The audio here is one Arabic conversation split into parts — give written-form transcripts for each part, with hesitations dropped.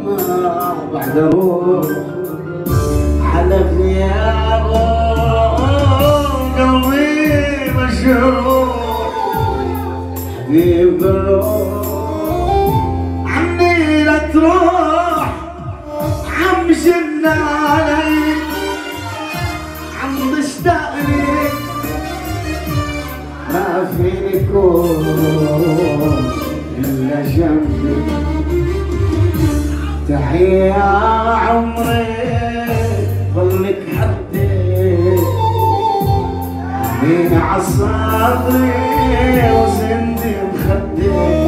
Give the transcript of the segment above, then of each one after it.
ما بعد روح حلفني يا روح قلبي مجروح حبيب الروح عني لا تروح عم جن علي عم تشتاق لك ما فيني كون إلا جنبي تحيا يا عمري ظلك حدي مين عصادري وزندي بخدي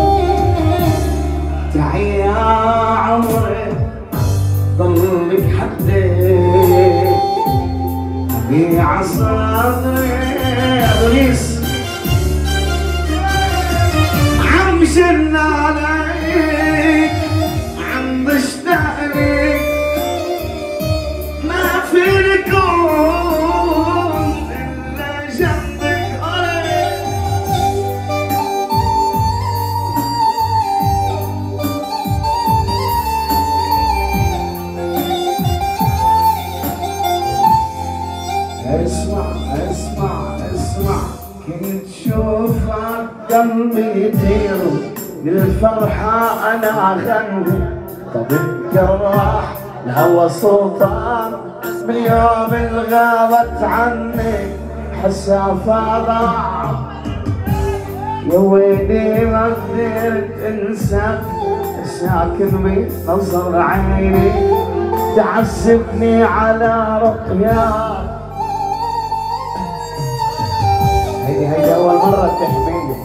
تحيا يا عمري ظلك حدي مين عصادري يا ابليس عم جن عليك عم بشتاق لك ما فيني كون إلا جنبك قريب اسمع كنت شوفك قلبي يطير من الفرحة أنا أغني طب الجراح الهوى سلطان من يوم اللي غابت عني حسها فضع يا ويلي ما قدرت انسى ساكن بنظر عيني تعذبني على رؤياك هيدي أول مرة تحميني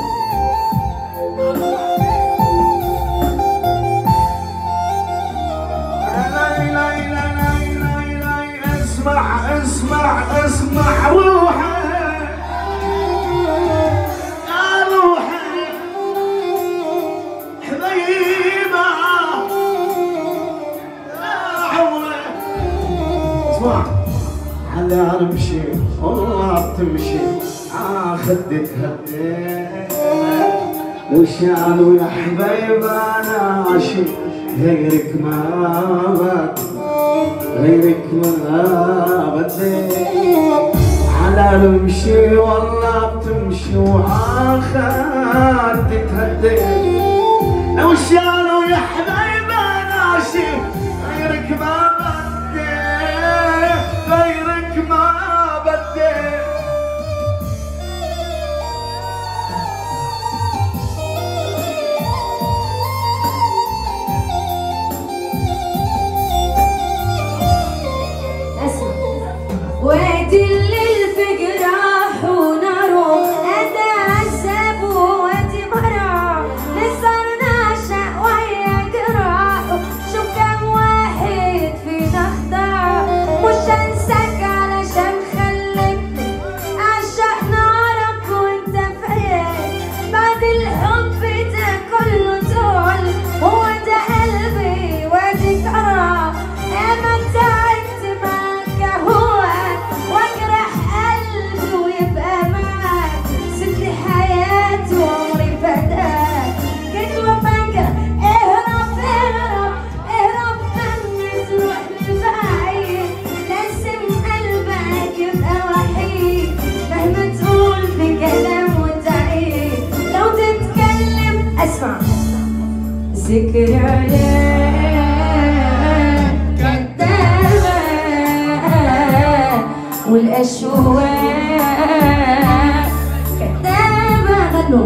اسمع روحي يا روحي حبيبة يا عمري اسمع على امشي والله بتمشي خدي تهدي وشالوا يا حبيب انا عاشق غيرك ما بدي على المشي والله بتمشي وعاخد تتهدي لو شالوا يا حبيب انا عاشق غيرك ما بدي وادي الليل في جراح وناره اتعذب وادي مرة نسهر نعشق ويا جراحه شوف كم واحد فينا اختار مش هنساك علشان خلتني اعشق نارك وانت فايق بعد الحب ده كله طول هو ده قلبي وادي كراه اما تعبت معاك هو واجرح قلبي ويبقى معاك سبت حياتي وعمري فداك جيت وفجأة اهرب مني تروح لبعيد لازم قلبك يبقى وحيد مهما تقول في كلام وتعيد لو تتكلم اسمع ذكريات والأشواق كدابة غنوا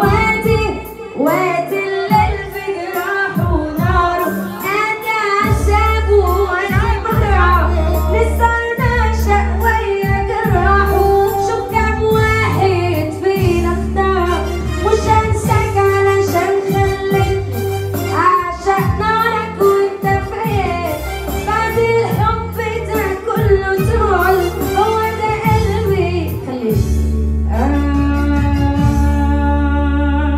وادي الليل في جراحه وناره أتعذب وأنا مرة نسهر نعشق ويا جراحه شوف كم واحد فينا اختار مش هنساك علشان خلتني أعشق نارك وأنت فين بعد الحب ده كله طول هو ده قلبي خليك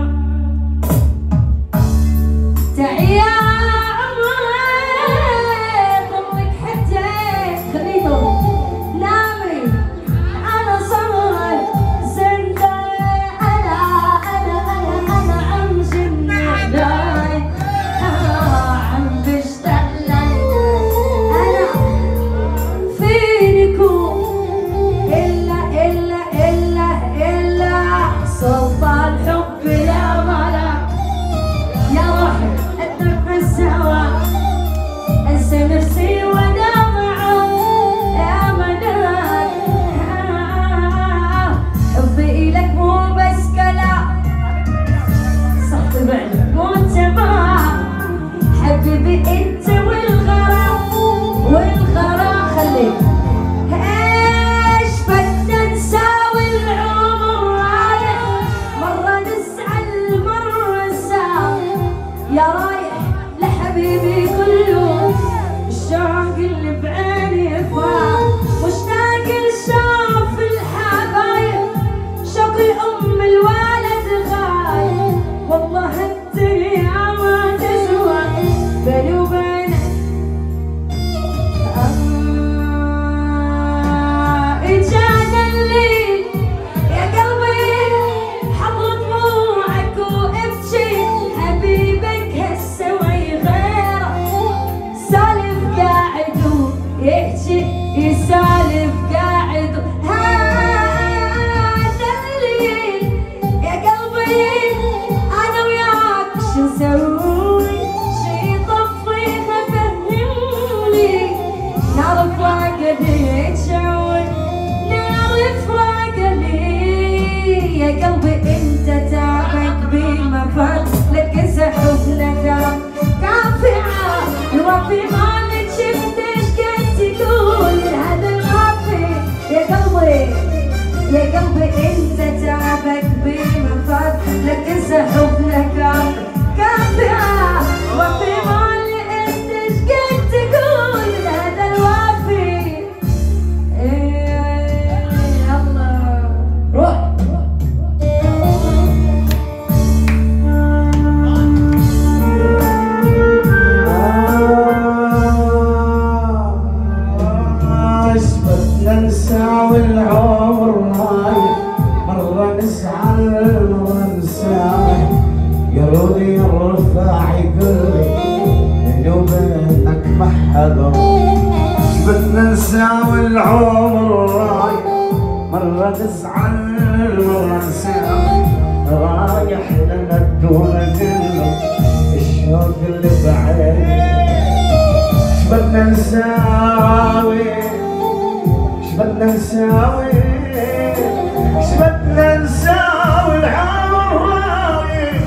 نساوي العمر رايح، مرة نزعل مرة نساوي، رايح لنا دون كله الشوق اللي بعيني. شبدنا نساوي شبدنا نساوي شبدنا نساوي العمر رايح.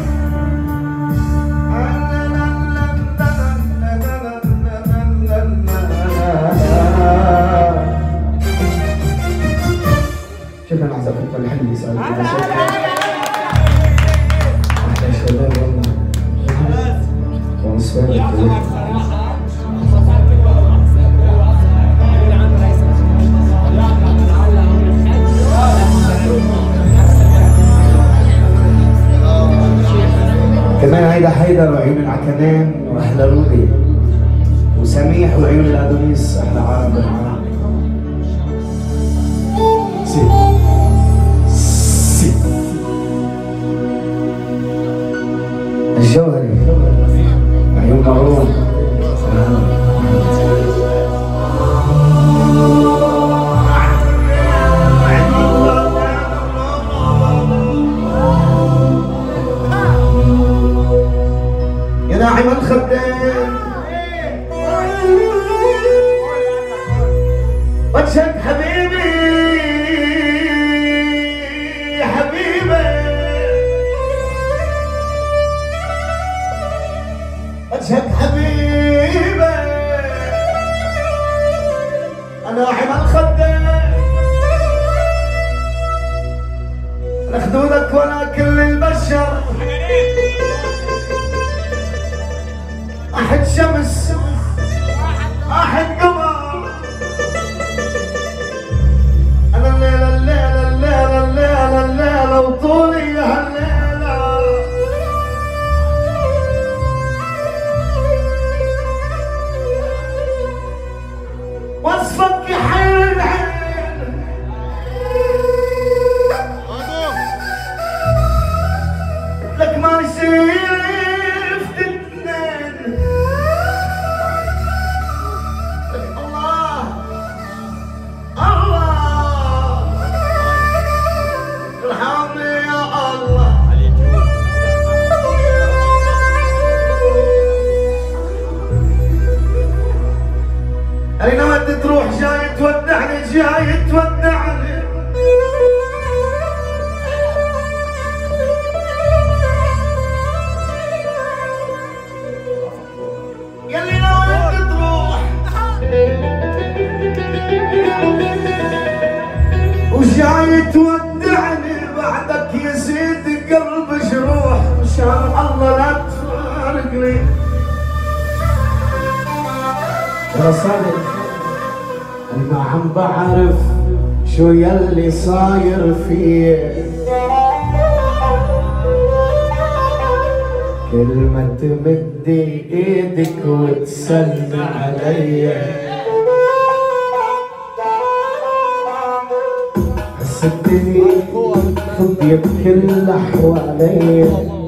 شكرا على زفافك الحلو اللي سألت أحلى شباب والله. ونصفر كمان هيدا حيدر وعيون العكنان واحلى رودي، وسميح وعيون الادونيس احلى عرب العرب. سي الجوهري عيون مغروم. يا ناعم الخدين وجهك حبيبي حبيبي، وجهك حبيبي. انا ناعم الخدين لخدودك ولا كل البشر، أحد شمس أحد قمر. أنا الليلة الليلة الليلة الليلة الليلة وطولي هالليلة. وصفك يحير العين، لك ما شفت اثنين. الله الله ارحمني يا الله. أنا نويت تروح جاي تودعني جاي تودعني، يلي نويت تروح وجاي تودعني، بعدك يا سيدي قلب جروح، مشان الله لا تفارقني. يا صادق أنا ما عم بعرف شو يلي صاير فيه، كل ما تمدي ايدك وتسلم علي حسيتني فضيت كل حوالي،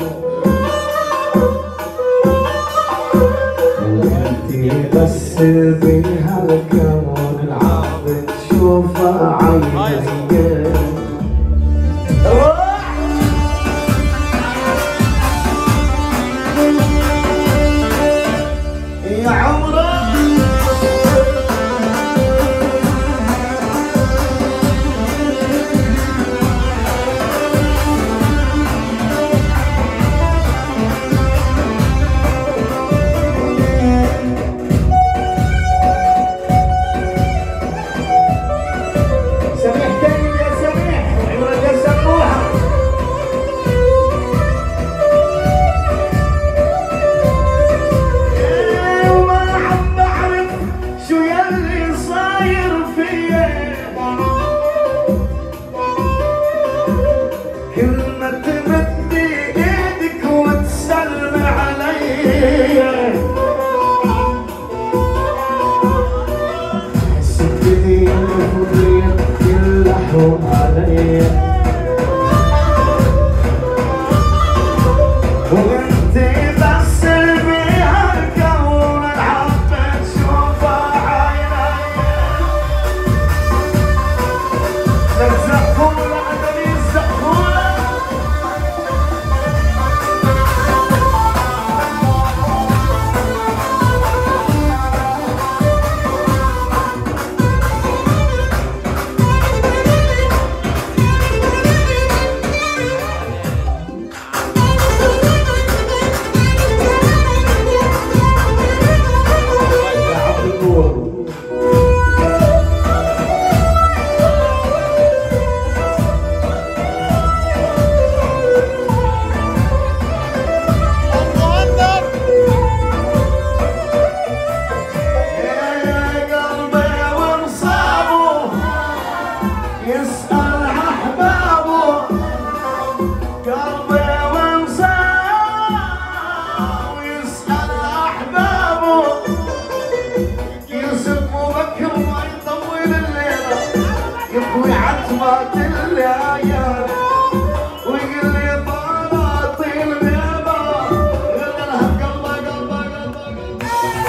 وانتي بس بهالكون العظيم تشوفها عيني. يا عمري فات الليالي ويقول لي طلعتي البيضة قلت لها قلبه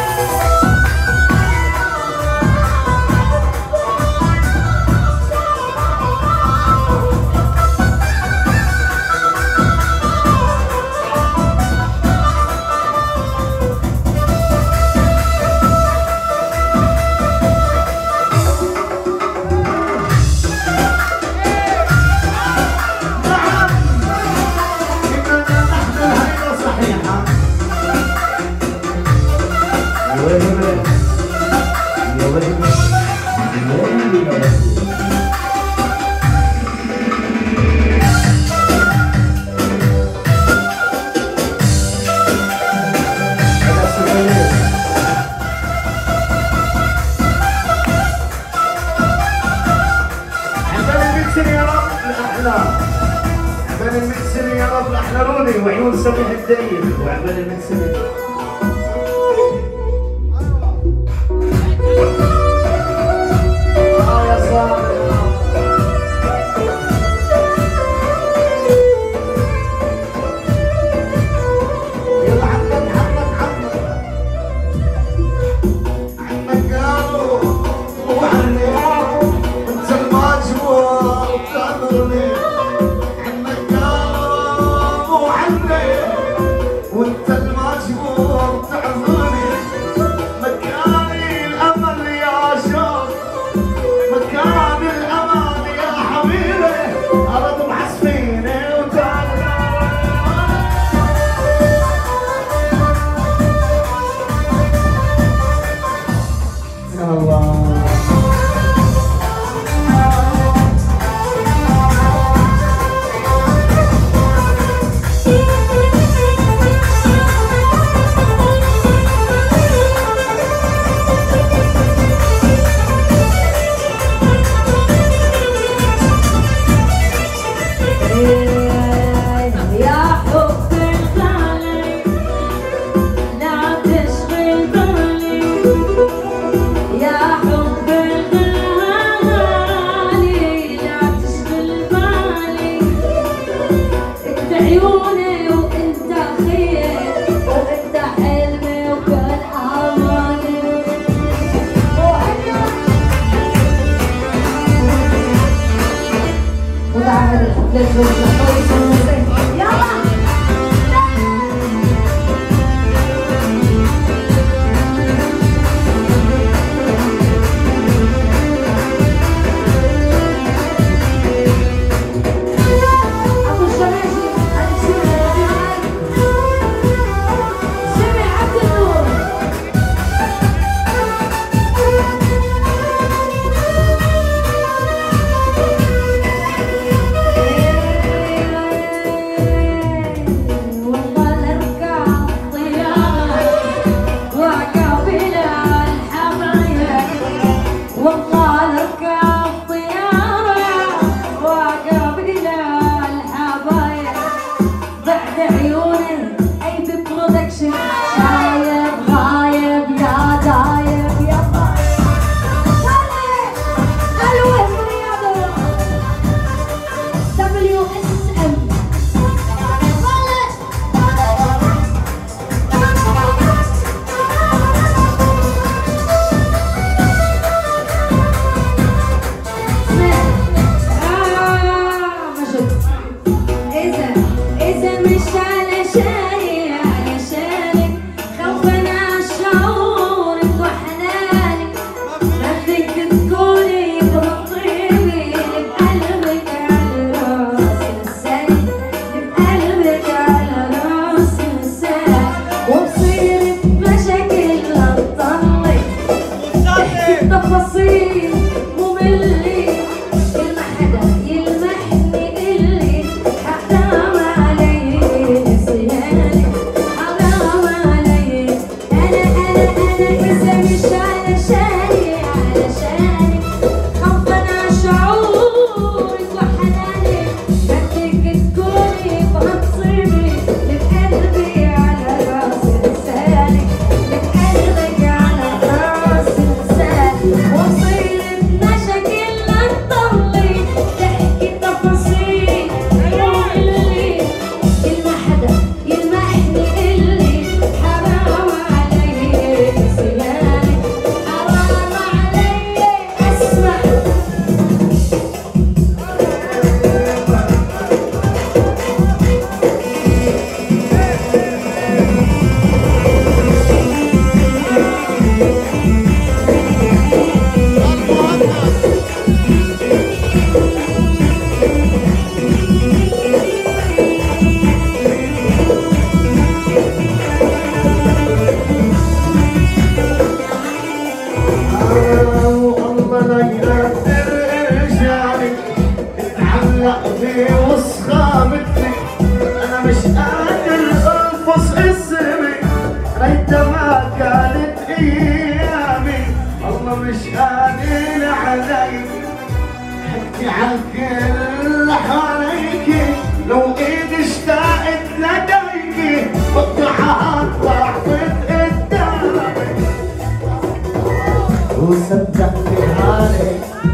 عبال المكسر يا رب احلروني وعيون سميح الدايم وعبال المكسر يا صاحبي يلا عمك قالوا وعني انت المجموع وبتعذرني وانت المجموع كانت ايامي الله مش قادر عليك حكي عن كل حاليكي لو ايدي اشتاقت لديكي بقطعها ضعفت قدامي وصدقت حالي